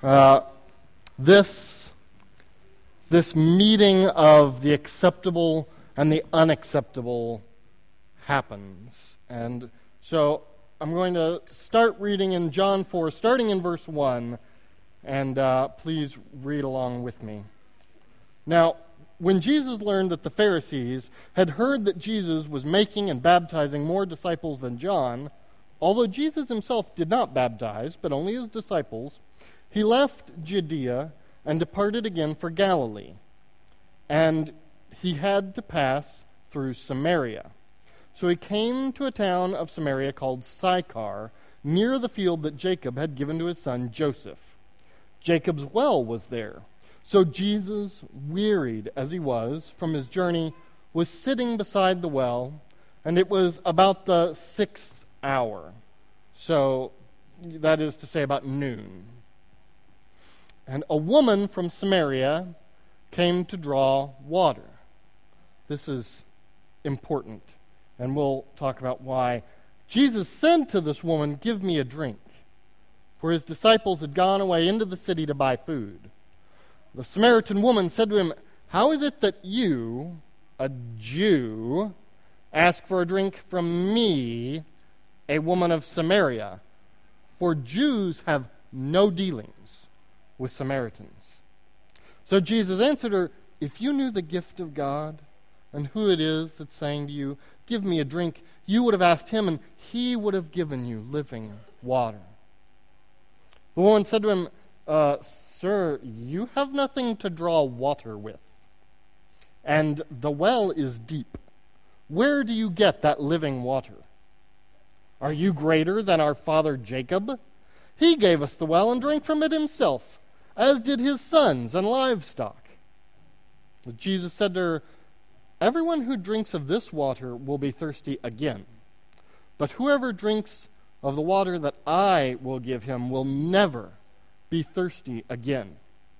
This meeting of the acceptable and the unacceptable happens. And so I'm going to start reading in John 4, starting in verse 1, and please read along with me. Now, when Jesus learned that the Pharisees had heard that Jesus was making and baptizing more disciples than John, although Jesus himself did not baptize, but only his disciples, he left Judea and departed again for Galilee. And he had to pass through Samaria. So he came to a town of Samaria called Sychar, near the field that Jacob had given to his son Joseph. Jacob's well was there. So Jesus, wearied as he was from his journey, was sitting beside the well, and it was about the 6th hour. So that is to say about noon. And a woman from Samaria came to draw water. This is important, and we'll talk about why. Jesus said to this woman, "Give me a drink," for his disciples had gone away into the city to buy food. The Samaritan woman said to him, "How is it that you, a Jew, ask for a drink from me, a woman of Samaria? For Jews have no dealings with Samaritans." So Jesus answered her, "If you knew the gift of God and who it is that's saying to you, 'Give me a drink,' you would have asked him, and he would have given you living water." The woman said to him, "Sir, you have nothing to draw water with, and the well is deep. Where do you get that living water? Are you greater than our father Jacob? He gave us the well and drank from it himself, as did his sons and livestock." But Jesus said to her, "Everyone who drinks of this water will be thirsty again. But whoever drinks of the water that I will give him will never be thirsty again.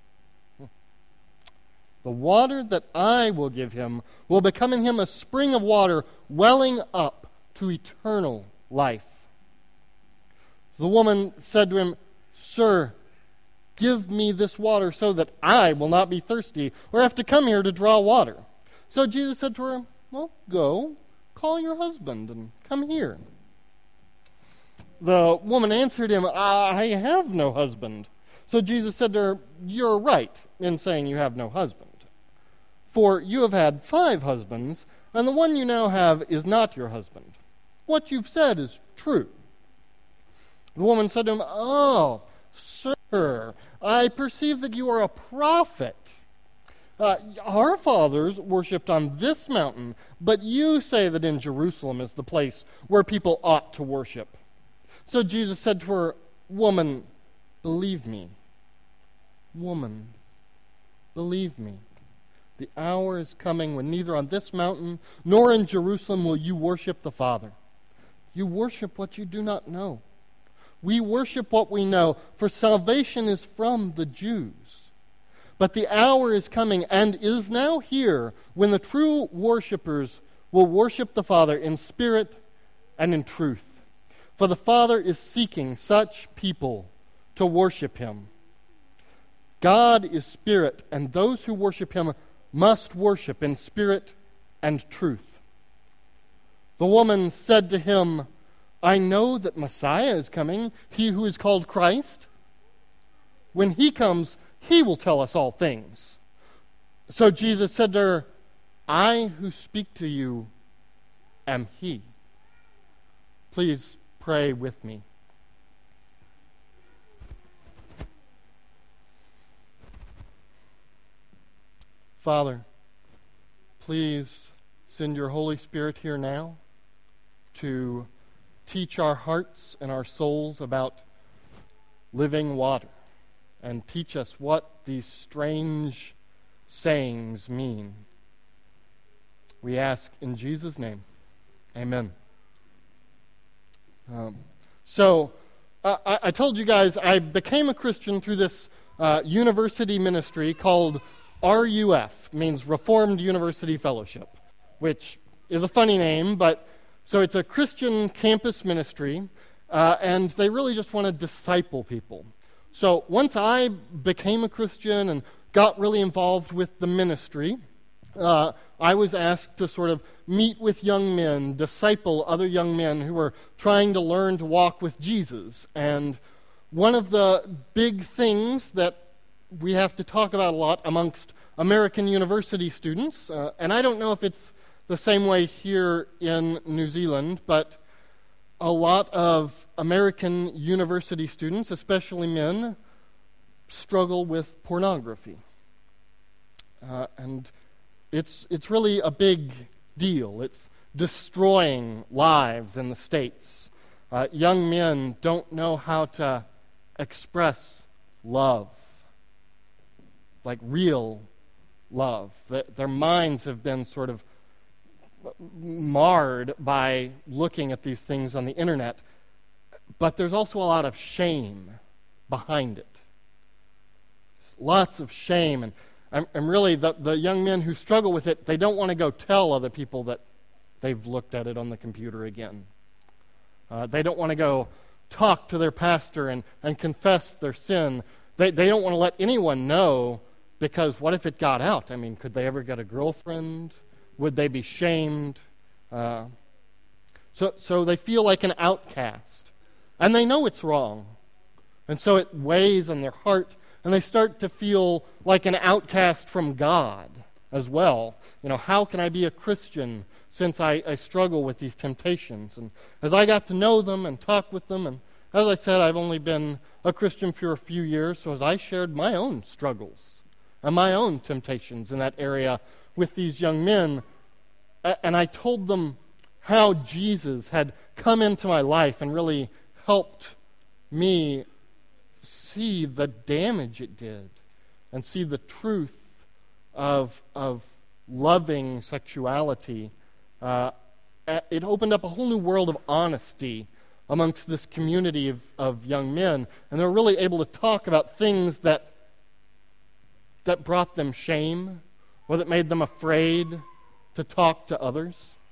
The water that I will give him will become in him a spring of water welling up to eternal life." The woman said to him, "Sir, give me this water so that I will not be thirsty or have to come here to draw water." So Jesus said to her, "Well, go, call your husband and come here." The woman answered him, "I have no husband." So Jesus said to her, "You're right in saying you have no husband. For you have had 5 husbands, and the one you now have is not your husband. What you've said is true." The woman said to him, "Oh, sir, I perceive that you are a prophet. Our fathers worshipped on this mountain, but you say that in Jerusalem is the place where people ought to worship." So Jesus said to her, "Woman, believe me. Woman, believe me. The hour is coming when neither on this mountain nor in Jerusalem will you worship the Father. You worship what you do not know. We worship what we know, for salvation is from the Jews. But the hour is coming and is now here when the true worshipers will worship the Father in spirit and in truth. For the Father is seeking such people to worship him. God is spirit, and those who worship him must worship in spirit and truth." The woman said to him, "I know that Messiah is coming, he who is called Christ. When he comes, he will tell us all things." So Jesus said to her, "I who speak to you am he." Please pray with me. Father, please send your Holy Spirit here now to teach our hearts and our souls about living water, and teach us what these strange sayings mean. We ask in Jesus' name. Amen. I told you guys I became a Christian through this university ministry called RUF, means Reformed University Fellowship, which is a funny name, but so it's a Christian campus ministry, and they really just want to disciple people. So once I became a Christian and got really involved with the ministry, I was asked to sort of meet with young men, disciple other young men who were trying to learn to walk with Jesus. And one of the big things that we have to talk about a lot amongst American university students, and I don't know if it's the same way here in New Zealand, but a lot of American university students, especially men, struggle with pornography. And it's really a big deal. It's destroying lives in the States. Young men don't know how to express love, like real love. Their minds have been sort of marred by looking at these things on the internet. But there's also a lot of shame behind it. Lots of shame. And really, the young men who struggle with it, they don't want to go tell other people that they've looked at it on the computer again. They don't want to go talk to their pastor and confess their sin. They don't want to let anyone know, because what if it got out? I mean, could they ever get a girlfriend? Would they be shamed? So they feel like an outcast. And they know it's wrong. And so it weighs on their heart, and they start to feel like an outcast from God as well. You know, how can I be a Christian since I struggle with these temptations? And as I got to know them and talk with them, and as I said, I've only been a Christian for a few years, so as I shared my own struggles and my own temptations in that area with these young men, and I told them how Jesus had come into my life and really helped me see the damage it did and see the truth of loving sexuality. It opened up a whole new world of honesty amongst this community of young men, and they were really able to talk about things that brought them shame or that made them afraid to talk to others.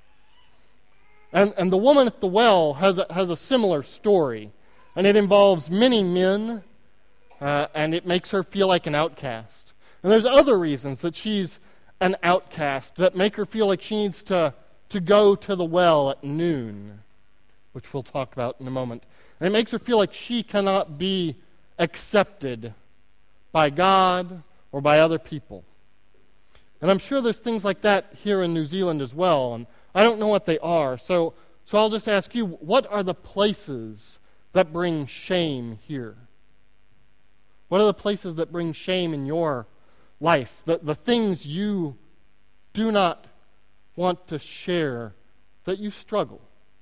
And the woman at the well has a similar story, and it involves many men, and it makes her feel like an outcast. And there's other reasons that she's an outcast that make her feel like she needs to go to the well at noon, which we'll talk about in a moment. And it makes her feel like she cannot be accepted by God or by other people. And I'm sure there's things like that here in New Zealand as well, and I don't know what they are. So I'll just ask you, what are the places that bring shame here? What are the places that bring shame in your life? The things you do not want to share, that you struggle.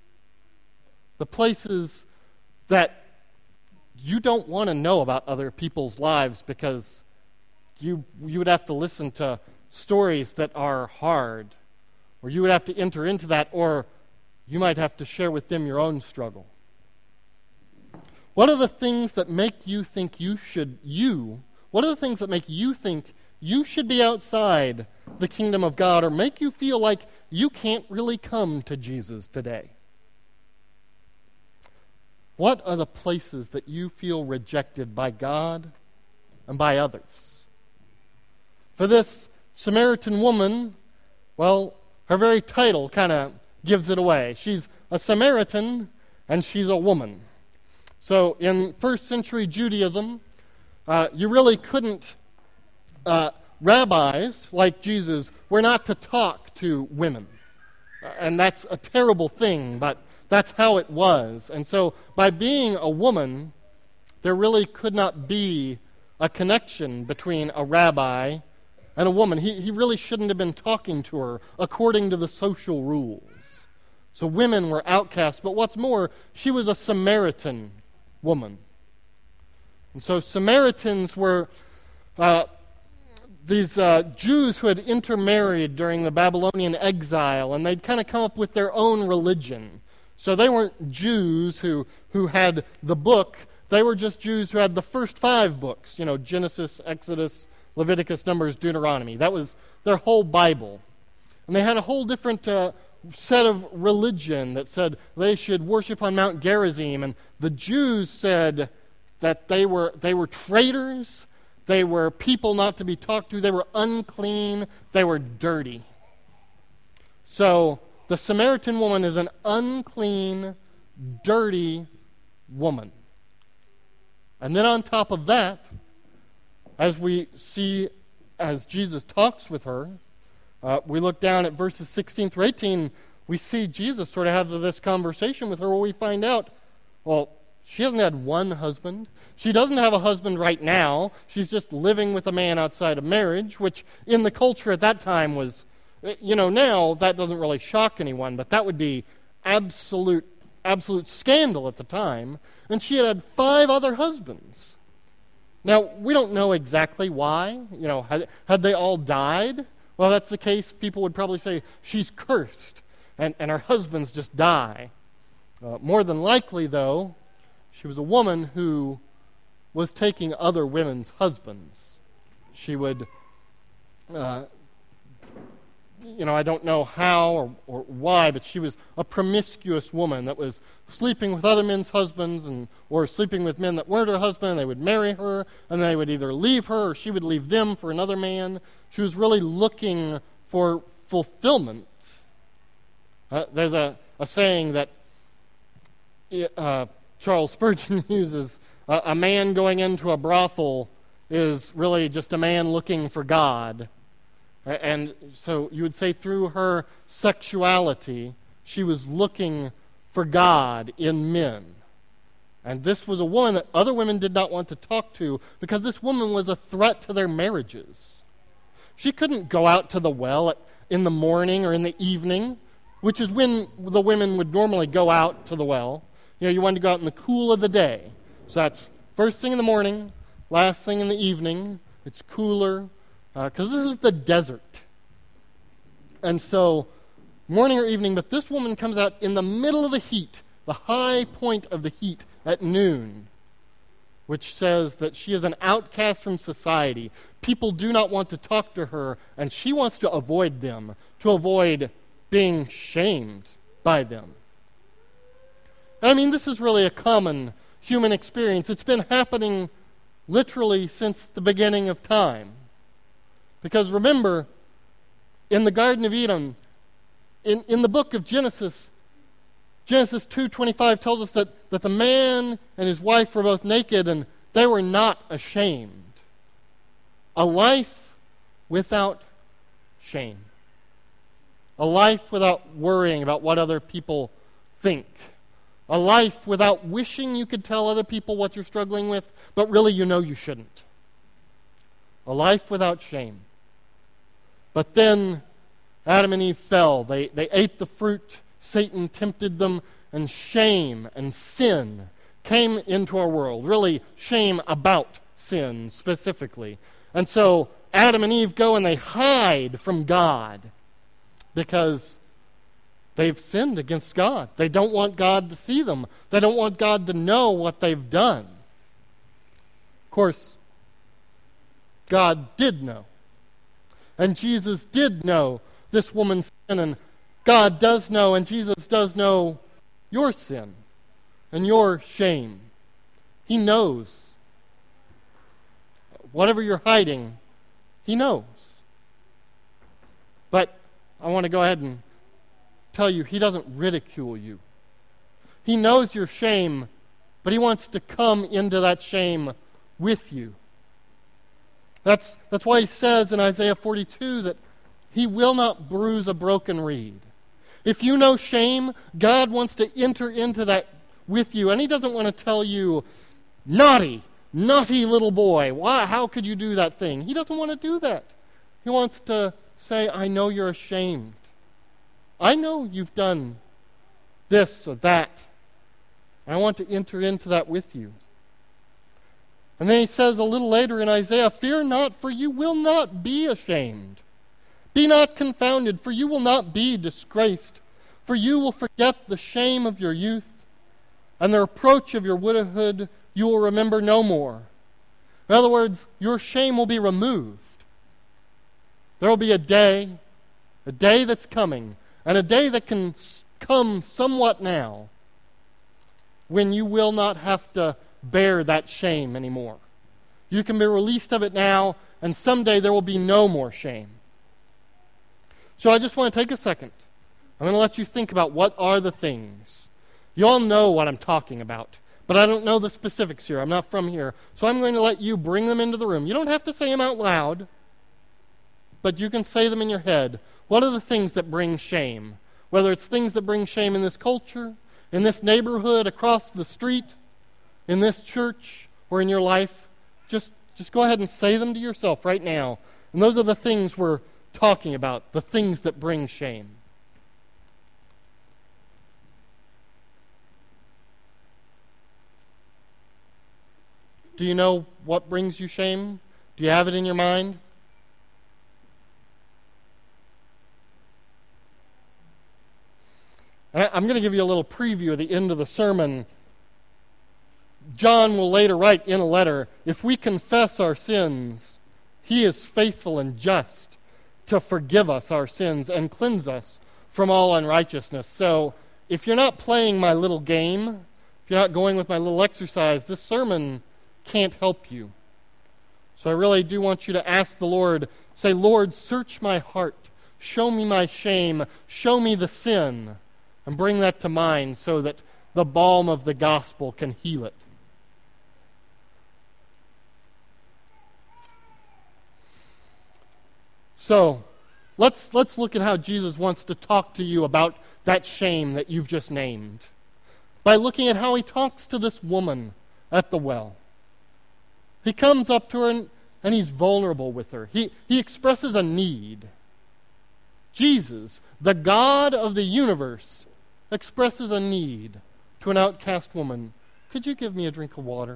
The places that you don't want to know about other people's lives because you would have to listen to stories that are hard, or you would have to enter into that, or you might have to share with them your own struggle. What are the things that make you think what are the things that make you think you should be outside the kingdom of God, or make you feel like you can't really come to Jesus today? What are the places that you feel rejected by God and by others? For this Samaritan woman, well, her very title kind of gives it away. She's a Samaritan and she's a woman. So in first century Judaism, you really couldn't, rabbis like Jesus were not to talk to women. And that's a terrible thing, but that's how it was. And so by being a woman, there really could not be a connection between a rabbi and a woman. He really shouldn't have been talking to her according to the social rules. So women were outcasts, but what's more, she was a Samaritan woman. And so Samaritans were these Jews who had intermarried during the Babylonian exile, and they'd kind of come up with their own religion. So they weren't Jews who had the book. They were just Jews who had the first 5 books, Genesis, Exodus, Leviticus, Numbers, Deuteronomy. That was their whole Bible. And they had a whole different set of religion that said they should worship on Mount Gerizim. And the Jews said that they were traitors, they were people not to be talked to, they were unclean, they were dirty. So the Samaritan woman is an unclean, dirty woman. And then on top of that, as we see as Jesus talks with her, we look down at verses 16 through 18, we see Jesus sort of have this conversation with her where we find out, well, she hasn't had one husband. She doesn't have a husband right now. She's just living with a man outside of marriage, which in the culture at that time was, now that doesn't really shock anyone, but that would be absolute scandal at the time. And she had 5 other husbands. Now, we don't know exactly why. Had they all died? Well, that's the case. People would probably say she's cursed, and her husbands just die. More than likely, though, she was a woman who was taking other women's husbands. She would, I don't know how or why, but she was a promiscuous woman that was sleeping with other men's husbands or sleeping with men that weren't her husband, and they would marry her, and they would either leave her or she would leave them for another man. She was really looking for fulfillment. There's a saying that Charles Spurgeon uses, a man going into a brothel is really just a man looking for God. And so you would say through her sexuality, she was looking for God in men. And this was a woman that other women did not want to talk to because this woman was a threat to their marriages. She couldn't go out to the well in the morning or in the evening, which is when the women would normally go out to the well. You wanted to go out in the cool of the day. So that's first thing in the morning, last thing in the evening. It's cooler, because this is the desert. And so, morning or evening, but this woman comes out in the middle of the heat, the high point of the heat at noon, which says that she is an outcast from society. People do not want to talk to her, and she wants to avoid them, to avoid being shamed by them. I mean, this is really a common human experience. It's been happening literally since the beginning of time. Because remember, in the Garden of Eden, in the book of Genesis 2:25 tells us that the man and his wife were both naked and they were not ashamed. A life without shame. A life without worrying about what other people think. A life without wishing you could tell other people what you're struggling with, but really you shouldn't. A life without shame. But then Adam and Eve fell. They ate the fruit. Satan tempted them, and shame and sin came into our world. Really, shame about sin specifically. And so Adam and Eve go and they hide from God because they've sinned against God. They don't want God to see them. They don't want God to know what they've done. Of course, God did know. And Jesus did know this woman's sin, and God does know, and Jesus does know your sin and your shame. He knows. Whatever you're hiding, He knows. But I want to go ahead and tell you, He doesn't ridicule you. He knows your shame, but He wants to come into that shame with you. That's why He says in Isaiah 42 that He will not bruise a broken reed. If you know shame, God wants to enter into that with you, and He doesn't want to tell you, naughty little boy, how could you do that thing? He doesn't want to do that. He wants to say, I know you're ashamed. I know you've done this or that. I want to enter into that with you. And then He says a little later in Isaiah, fear not, for you will not be ashamed. Be not confounded, for you will not be disgraced. For you will forget the shame of your youth, and the reproach of your widowhood you will remember no more. In other words, your shame will be removed. There will be a day that's coming, and a day that can come somewhat now, when you will not have to bear that shame anymore. You can be released of it now, and someday there will be no more shame. So I just want to take a second. I'm going to let you think about what are the things. You all know what I'm talking about, but I don't know the specifics here. I'm not from here. So I'm going to let you bring them into the room. You don't have to say them out loud, but you can say them in your head. What are the things that bring shame? Whether it's things that bring shame in this culture, in this neighborhood, across the street, in this church, or in your life, just go ahead and say them to yourself right now. And those are the things we're talking about, the things that bring shame. Do you know what brings you shame? Do you have it in your mind? I'm going to give you a little preview of the end of the sermon. John will later write in a letter, if we confess our sins, he is faithful and just to forgive us our sins and cleanse us from all unrighteousness. So if you're not playing my little game, if you're not going with my little exercise, this sermon can't help you. So I really do want you to ask the Lord, say, Lord, search my heart, show me my shame, show me the sin, and bring that to mind so that the balm of the gospel can heal it. So, let's look at how Jesus wants to talk to you about that shame that you've just named. By looking at how he talks to this woman at the well. He comes up to her and he's vulnerable with her. He expresses a need. Jesus, the God of the universe, expresses a need to an outcast woman. Could you give me a drink of water?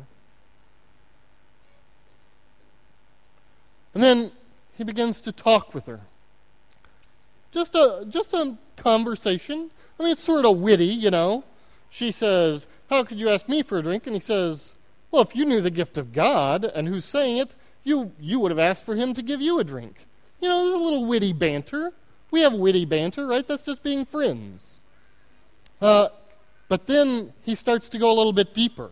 And then he begins to talk with her. Just a conversation. I mean, it's sort of witty, you know. She says, how could you ask me for a drink? And he says, well, if you knew the gift of God and who's saying it, you would have asked for him to give you a drink. You know, there's a little witty banter. We have witty banter, right? That's just being friends. But then he starts to go a little bit deeper.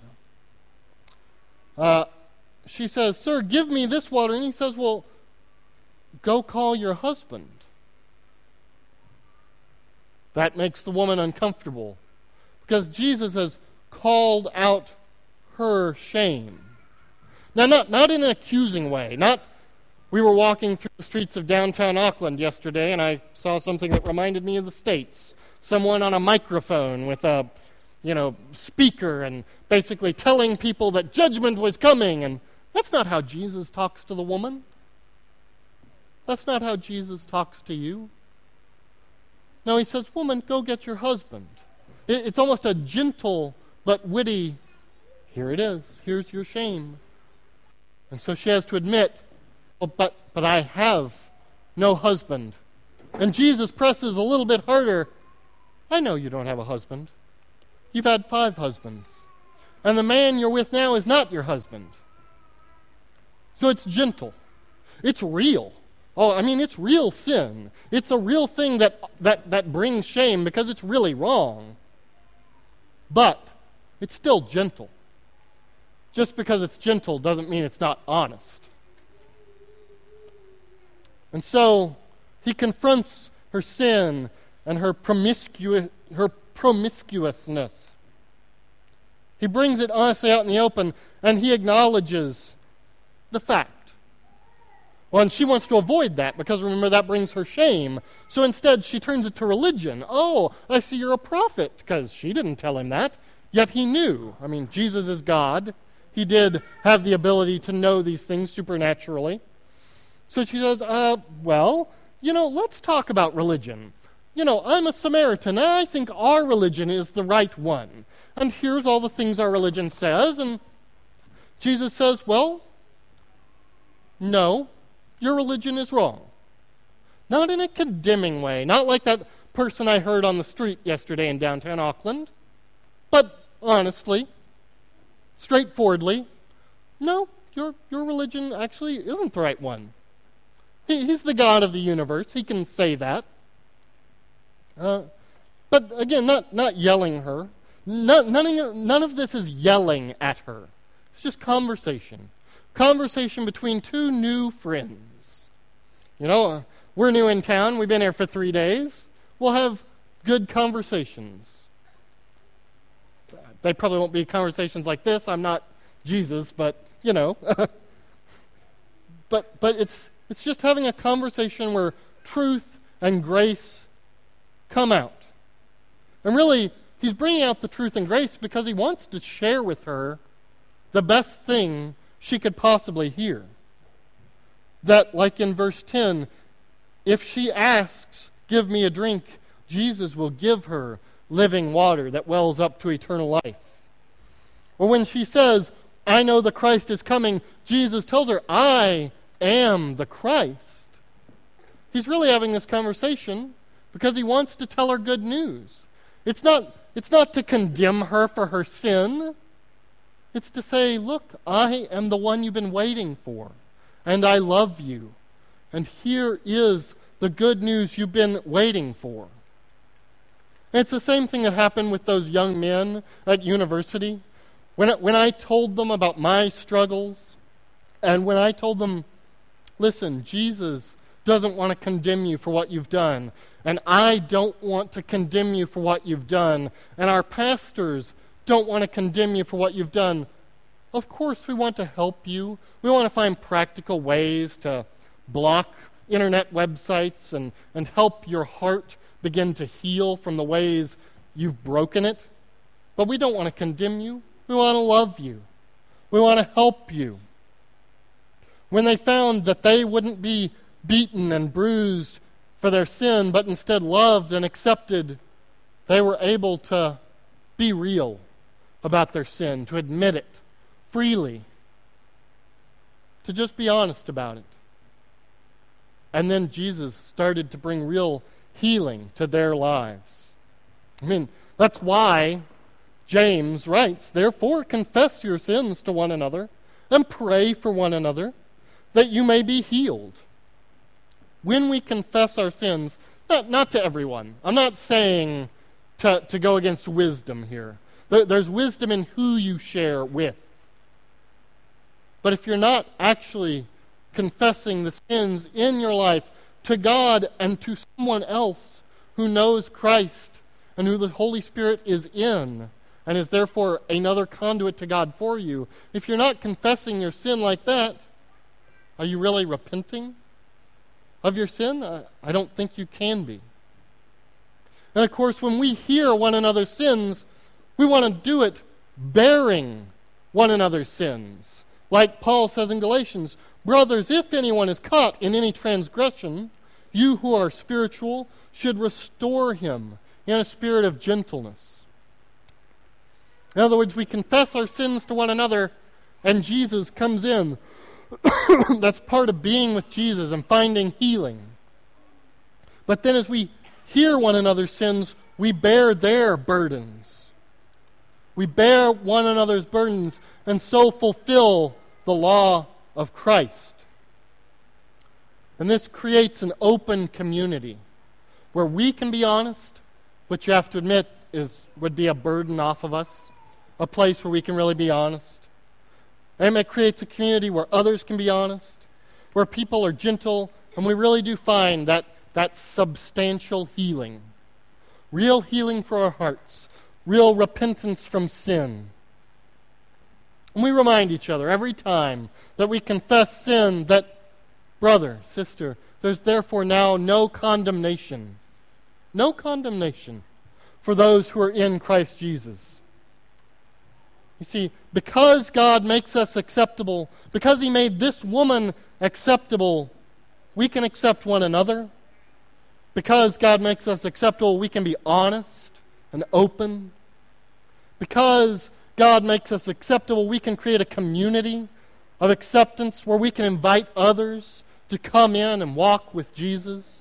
She says, sir, give me this water. And he says, well, go call your husband. That makes the woman uncomfortable because Jesus has called out her shame. Now, not in an accusing way. We were walking through the streets of downtown Auckland yesterday, and I saw something that reminded me of the States. Someone on a microphone with a, speaker and basically telling people that judgment was coming. And that's not how Jesus talks to the woman. That's not how Jesus talks to you. No, he says, woman, go get your husband. It's almost a gentle but witty, here it is, here's your shame. And so she has to admit, well, but I have no husband. And Jesus presses a little bit harder. I know you don't have a husband. You've had 5 husbands. And the man you're with now is not your husband. So it's gentle. It's real. Oh, I mean, it's real sin. It's a real thing that brings shame because it's really wrong. But it's still gentle. Just because it's gentle doesn't mean it's not honest. And so he confronts her sin and her promiscuousness. He brings it honestly out in the open, and he acknowledges the fact. Well, and she wants to avoid that because, remember, that brings her shame. So instead, she turns it to religion. Oh, I see you're a prophet, because she didn't tell him that. Yet he knew. I mean, Jesus is God. He did have the ability to know these things supernaturally. So she says, let's talk about religion. I'm a Samaritan, and I think our religion is the right one. And here's all the things our religion says. And Jesus says, well, no. Your religion is wrong. Not in a condemning way, not like that person I heard on the street yesterday in downtown Auckland, but honestly, straightforwardly, no, your religion actually isn't the right one. He's the God of the universe. He can say that. But again, not yelling her. None of this is yelling at her. It's just conversation. Conversation between two new friends. We're new in town. We've been here for 3 days. We'll have good conversations. They probably won't be conversations like this. I'm not Jesus, but, but it's just having a conversation where truth and grace come out. And really, he's bringing out the truth and grace because he wants to share with her the best thing she could possibly hear. That, like in verse 10, if she asks, "Give me a drink," Jesus will give her living water that wells up to eternal life. Or when she says, "I know the Christ is coming," Jesus tells her, "I am the Christ." He's really having this conversation because he wants to tell her good news. It's not to condemn her for her sin. It's to say, "Look, I am the one you've been waiting for, and I love you. And here is the good news you've been waiting for." And it's the same thing that happened with those young men at university. When I told them about my struggles, and when I told them, "Listen, Jesus doesn't want to condemn you for what you've done, and I don't want to condemn you for what you've done, and our pastors don't want to condemn you for what you've done. Of course we want to help you. We want to find practical ways to block internet websites and help your heart begin to heal from the ways you've broken it. But we don't want to condemn you. We want to love you. We want to help you." When they found that they wouldn't be beaten and bruised for their sin, but instead loved and accepted, they were able to be real about their sin, to admit it freely, to just be honest about it. And then Jesus started to bring real healing to their lives. That's why James writes, "Therefore confess your sins to one another and pray for one another that you may be healed." When we confess our sins, not to everyone. I'm not saying to go against wisdom here. There's wisdom in who you share with. But if you're not actually confessing the sins in your life to God and to someone else who knows Christ and who the Holy Spirit is in and is therefore another conduit to God for you, if you're not confessing your sin like that, are you really repenting of your sin? I don't think you can be. And of course, when we hear one another's sins, we want to do it bearing one another's sins. Like Paul says in Galatians, "Brothers, if anyone is caught in any transgression, you who are spiritual should restore him in a spirit of gentleness." In other words, we confess our sins to one another, and Jesus comes in. That's part of being with Jesus and finding healing. But then as we hear one another's sins, we bear their burdens. We bear one another's burdens and so fulfill the law of Christ. And this creates an open community where we can be honest, which you have to admit would be a burden off of us, a place where we can really be honest. And it creates a community where others can be honest, where people are gentle, and we really do find that substantial healing. Real healing for our hearts. Real repentance from sin. And we remind each other every time that we confess sin that, brother, sister, there's therefore now no condemnation. No condemnation for those who are in Christ Jesus. You see, because God makes us acceptable, because He made this woman acceptable, we can accept one another. Because God makes us acceptable, we can be honest and open. Because God makes us acceptable, we can create a community of acceptance where we can invite others to come in and walk with Jesus.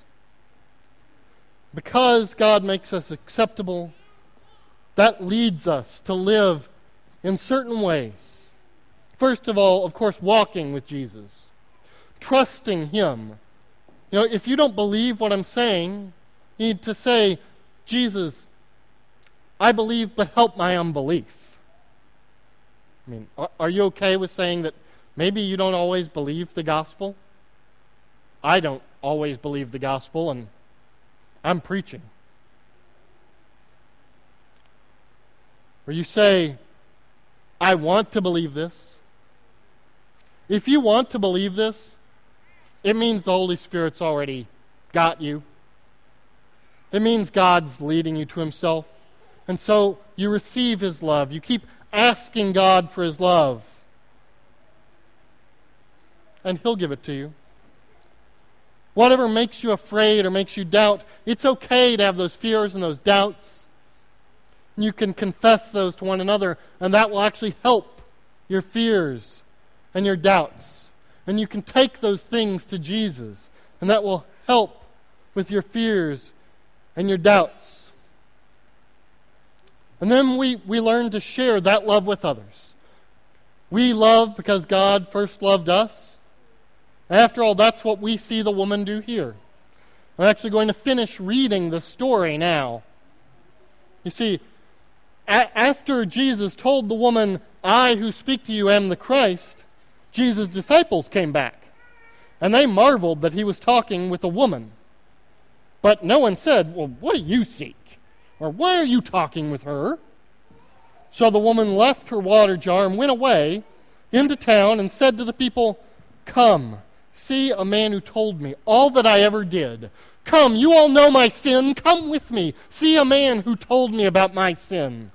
Because God makes us acceptable, that leads us to live in certain ways. First of all, of course, walking with Jesus. Trusting Him. If you don't believe what I'm saying, you need to say, "Jesus, I believe, but help my unbelief." I mean, are you okay with saying that maybe you don't always believe the gospel? I don't always believe the gospel, and I'm preaching. Or you say, I want to believe this. If you want to believe this, it means the Holy Spirit's already got you. It means God's leading you to Himself. And so you receive His love. You keep asking God for His love. And He'll give it to you. Whatever makes you afraid or makes you doubt, it's okay to have those fears and those doubts. And you can confess those to one another, and that will actually help your fears and your doubts. And you can take those things to Jesus, and that will help with your fears and your doubts. And then we learn to share that love with others. We love because God first loved us. After all, that's what we see the woman do here. I'm actually going to finish reading the story now. You see, after Jesus told the woman, I who speak to you am the Christ, Jesus' disciples came back. And they marveled that He was talking with a woman. But no one said, well, what do you seek? Or why are you talking with her? So the woman left her water jar and went away into town and said to the people, come, see a man who told me all that I ever did. Come, you all know my sin. Come with me. See a man who told me about my sin.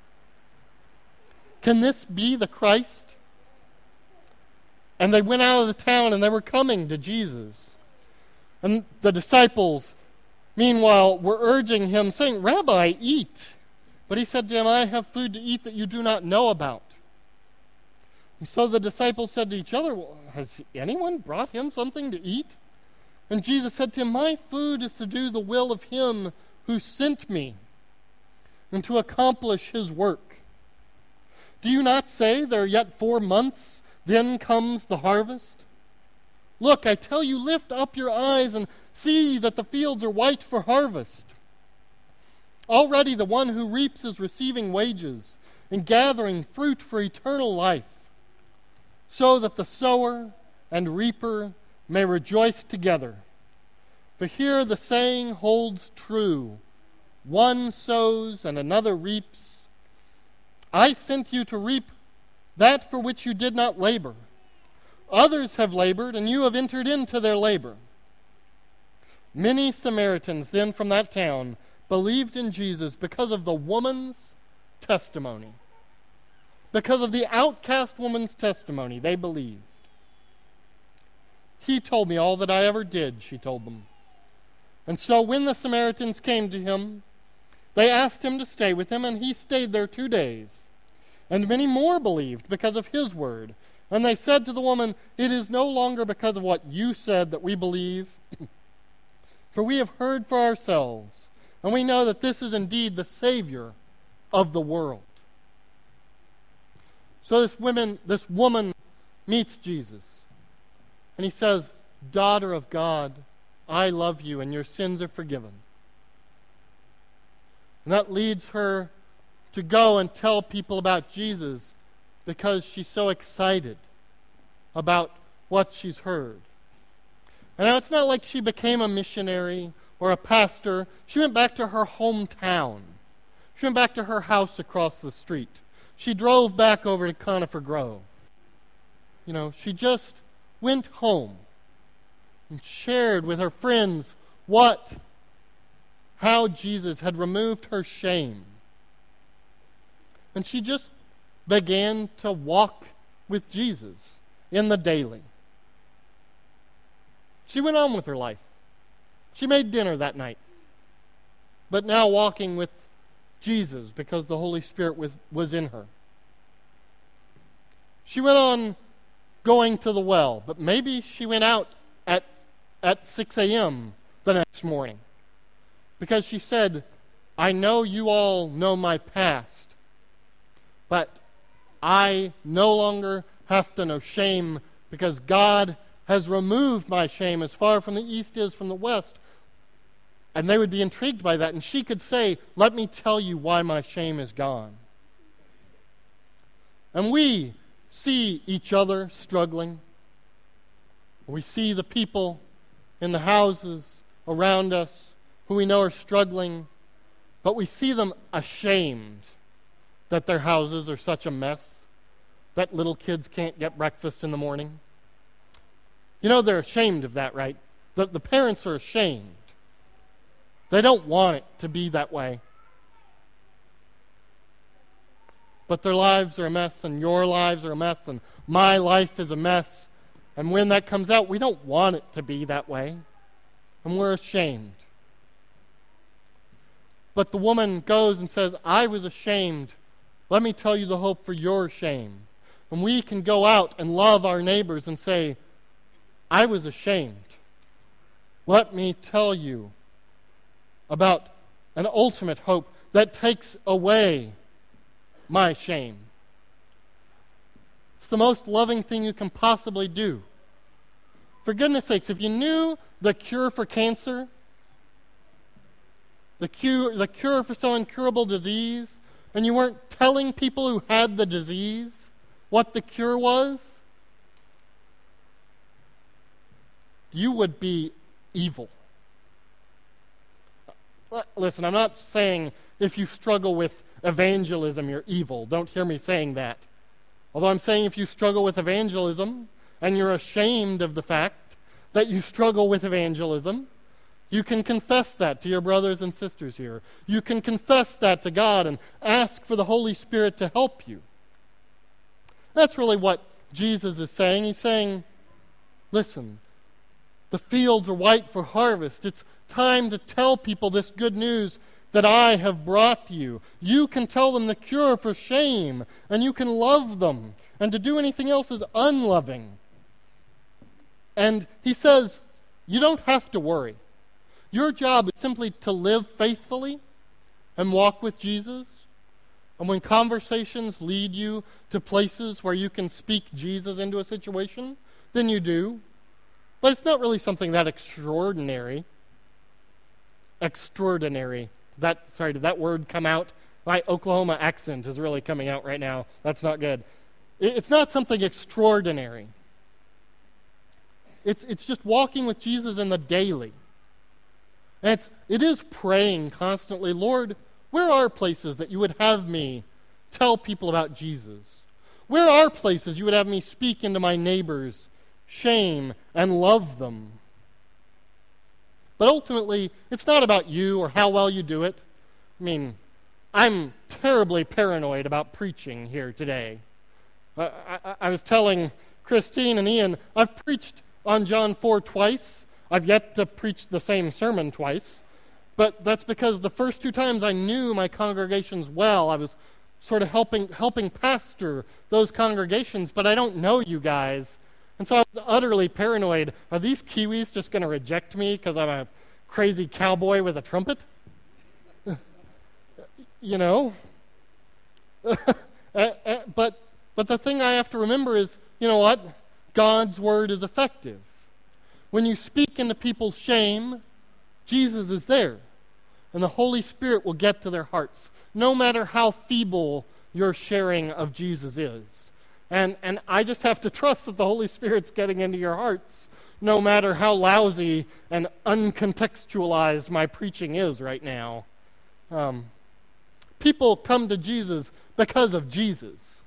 Can this be the Christ? And they went out of the town and they were coming to Jesus. And the disciples, meanwhile, were urging Him, saying, Rabbi, eat. But He said to them, I have food to eat that you do not know about. And so the disciples said to each other, well, has anyone brought Him something to eat? And Jesus said to him, my food is to do the will of Him who sent me and to accomplish His work. Do you not say there are yet 4 months, then comes the harvest? Look, I tell you, lift up your eyes and see that the fields are white for harvest. Already the one who reaps is receiving wages and gathering fruit for eternal life, so that the sower and reaper may rejoice together. For here the saying holds true, one sows and another reaps. I sent you to reap that for which you did not labor. Others have labored, and you have entered into their labor. Many Samaritans then from that town believed in Jesus because of the woman's testimony. Because of the outcast woman's testimony, they believed. He told me all that I ever did, she told them. And so when the Samaritans came to Him, they asked Him to stay with them, and He stayed there 2 days. And many more believed because of His word. And they said to the woman, it is no longer because of what you said that we believe, for we have heard for ourselves, and we know that this is indeed the Savior of the world. So this woman meets Jesus, and He says, daughter of God, I love you, and your sins are forgiven. And that leads her to go and tell people about Jesus because she's so excited about what she's heard. And now it's not like she became a missionary or a pastor. She went back to her hometown. She went back to her house across the street. She drove back over to Conifer Grove. She just went home and shared with her friends how Jesus had removed her shame. And she just began to walk with Jesus in the daily. She went on with her life. She made dinner that night. But now walking with Jesus because the Holy Spirit was in her. She went on going to the well, but maybe she went out at 6 a.m. the next morning because she said, I know you all know my past, but I no longer have to know shame because God has removed my shame as far from the east is from the west. And they would be intrigued by that. And she could say, let me tell you why my shame is gone. and we see each other struggling. We see the people in the houses around us who we know are struggling, but we see them ashamed that their houses are such a mess, that little kids can't get breakfast in the morning. You know they're ashamed of that, right? The parents are ashamed. They don't want it to be that way. But their lives are a mess, and your lives are a mess, and my life is a mess. And when that comes out, we don't want it to be that way. And we're ashamed. But the woman goes and says, I was ashamed. Let me tell you the hope for your shame. And we can go out and love our neighbors and say, I was ashamed. Let me tell you about an ultimate hope that takes away my shame. It's the most loving thing you can possibly do. For goodness sakes, if you knew the cure for cancer, the cure for some incurable disease, and you weren't telling people who had the disease what the cure was, you would be evil. Listen, I'm not saying if you struggle with evangelism, you're evil. Don't hear me saying that. Although I'm saying if you struggle with evangelism and you're ashamed of the fact that you struggle with evangelism, you can confess that to your brothers and sisters here. You can confess that to God and ask for the Holy Spirit to help you. That's really what Jesus is saying. He's saying, listen, the fields are white for harvest. It's time to tell people this good news that I have brought to you. You can tell them the cure for shame, and you can love them. And to do anything else is unloving. And he says, you don't have to worry. Your job is simply to live faithfully and walk with Jesus. And when conversations lead you to places where you can speak Jesus into a situation, then you do. But it's not really something that extraordinary. Extraordinary. Did that word come out? My Oklahoma accent is really coming out right now. That's not good. It's not something extraordinary. It's just walking with Jesus in the daily. And it is praying constantly, Lord, where are places that you would have me tell people about Jesus? Where are places you would have me speak into my neighbors' shame and love them? But ultimately, it's not about you or how well you do it. I mean, I'm terribly paranoid about preaching here today. I was telling Christine and Ian, I've preached on John 4 twice. I've yet to preach the same sermon twice. But that's because the first two times I knew my congregations well. I was sort of helping pastor those congregations, but I don't know you guys. And so I was utterly paranoid. Are these Kiwis just going to reject me because I'm a crazy cowboy with a trumpet? You know? But the thing I have to remember is, you know what? God's word is effective. When you speak into people's shame, Jesus is there. And the Holy Spirit will get to their hearts, no matter how feeble your sharing of Jesus is. And I just have to trust that the Holy Spirit's getting into your hearts, no matter how lousy and uncontextualized my preaching is right now. People come to Jesus because of Jesus.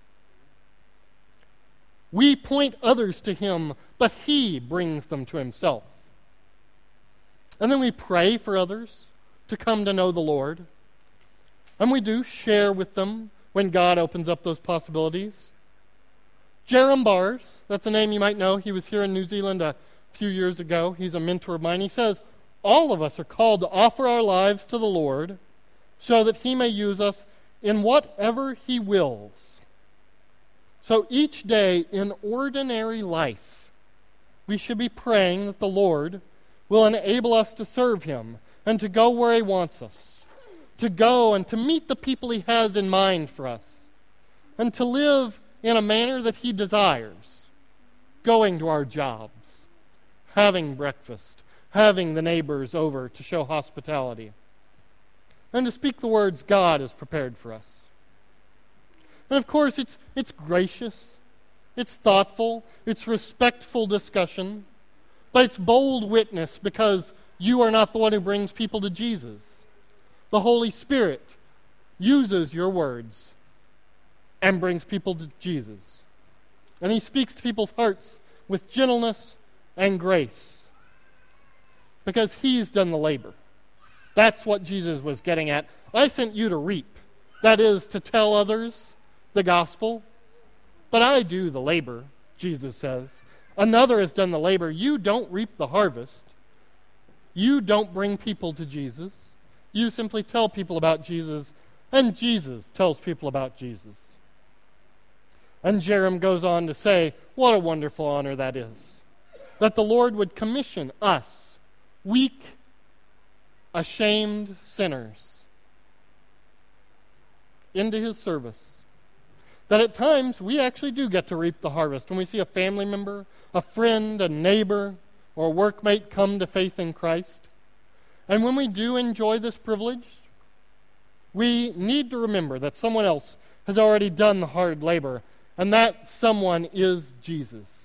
We point others to him, but he brings them to himself. And then we pray for others to come to know the Lord. And we do share with them when God opens up those possibilities. Jerram Bars, that's a name you might know. He was here in New Zealand a few years ago. He's a mentor of mine. He says, all of us are called to offer our lives to the Lord so that he may use us in whatever he wills. So each day in ordinary life, we should be praying that the Lord will enable us to serve him and to go where he wants us, to go and to meet the people he has in mind for us, and to live in a manner that he desires, going to our jobs, having breakfast, having the neighbors over to show hospitality, and to speak the words God has prepared for us. And of course, it's gracious, it's thoughtful, it's respectful discussion, but it's bold witness because you are not the one who brings people to Jesus. The Holy Spirit uses your words and brings people to Jesus. And he speaks to people's hearts with gentleness and grace because he's done the labor. That's what Jesus was getting at. I sent you to reap. That is, to tell others the gospel. But I do the labor, Jesus says. Another has done the labor. You don't reap the harvest. You don't bring people to Jesus. You simply tell people about Jesus, and Jesus tells people about Jesus. And Jerem goes on to say, what a wonderful honor that is. That the Lord would commission us, weak, ashamed sinners, into his service. That at times we actually do get to reap the harvest. When we see a family member, a friend, a neighbor, or a workmate come to faith in Christ. And when we do enjoy this privilege, we need to remember that someone else has already done the hard labor, and that someone is Jesus.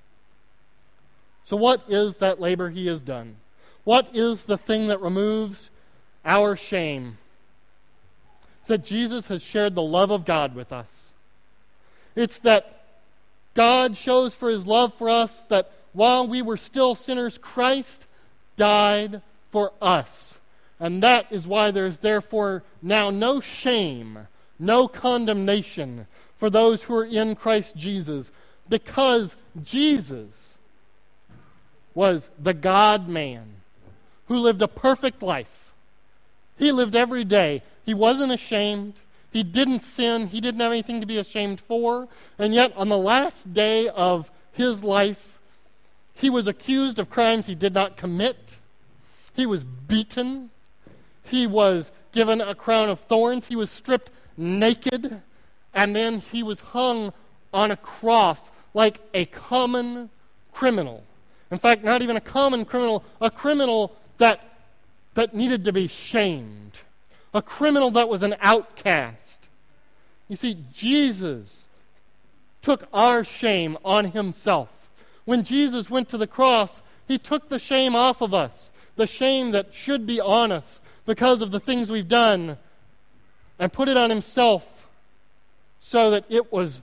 So what is that labor he has done? What is the thing that removes our shame? It's that Jesus has shared the love of God with us. It's that God shows for his love for us that while we were still sinners, Christ died for us. And that is why there's therefore now no shame, no condemnation for those who are in Christ Jesus, because Jesus was the God-man who lived a perfect life. He lived every day. He wasn't ashamed. He didn't sin. He didn't have anything to be ashamed for. And yet, on the last day of his life, he was accused of crimes he did not commit. He was beaten. He was given a crown of thorns. He was stripped naked. And then he was hung on a cross like a common criminal. In fact, not even a common criminal, a criminal that needed to be shamed. A criminal that was an outcast. You see, Jesus took our shame on himself. When Jesus went to the cross, he took the shame off of us. The shame that should be on us because of the things we've done, and put it on himself so that it was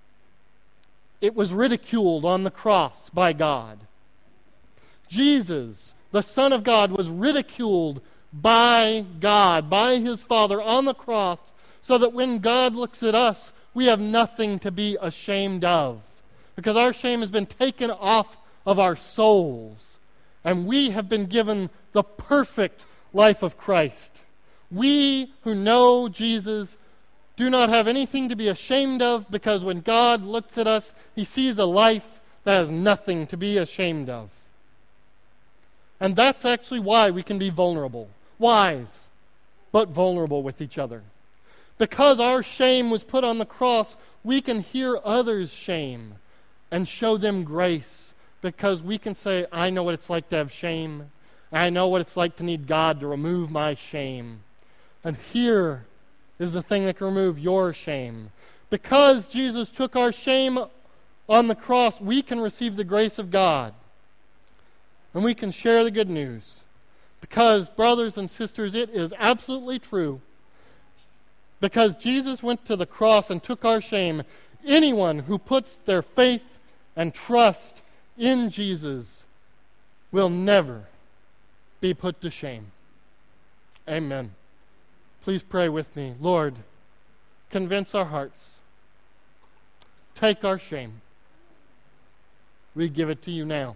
ridiculed on the cross by God. Jesus, the Son of God, was ridiculed by God, by his Father on the cross, so that when God looks at us, we have nothing to be ashamed of, because our shame has been taken off of our souls, and we have been given the perfect life of Christ. We who know Jesus do not have anything to be ashamed of, because when God looks at us, he sees a life that has nothing to be ashamed of. And that's actually why we can be vulnerable. Wise, but vulnerable with each other. Because our shame was put on the cross, we can hear others' shame and show them grace. Because we can say, I know what it's like to have shame. I know what it's like to need God to remove my shame. And here is the thing that can remove your shame. Because Jesus took our shame on the cross, we can receive the grace of God. And we can share the good news. Because, brothers and sisters, it is absolutely true. Because Jesus went to the cross and took our shame, anyone who puts their faith and trust in Jesus will never be put to shame. Amen. Please pray with me. Lord, convince our hearts. Take our shame. We give it to you now.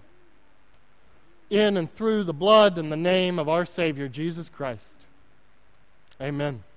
In and through the blood and the name of our Savior, Jesus Christ. Amen.